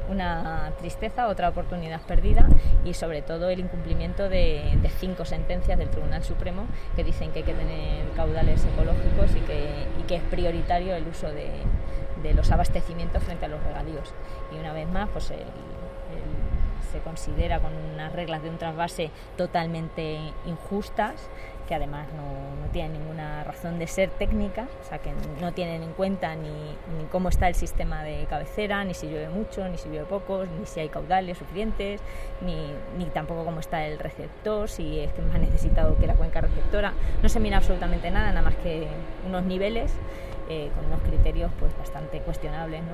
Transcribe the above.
una tristeza, otra oportunidad perdida, y sobre todo el incumplimiento de 5 sentencias del Tribunal Supremo que dicen que hay que tener caudales ecológicos y que es prioritario el uso de los abastecimientos frente a los regadíos. Y una vez más, pues se considera con unas reglas de un trasvase totalmente injustas, que además no tienen ninguna razón de ser técnica, o sea que no tienen en cuenta ni cómo está el sistema de cabecera, ni si llueve mucho, ni si llueve poco, ni si hay caudales suficientes, ni tampoco cómo está el receptor, si es que más necesitado que la cuenca receptora. No se mira absolutamente nada más que unos niveles con unos criterios pues bastante cuestionables, ¿no?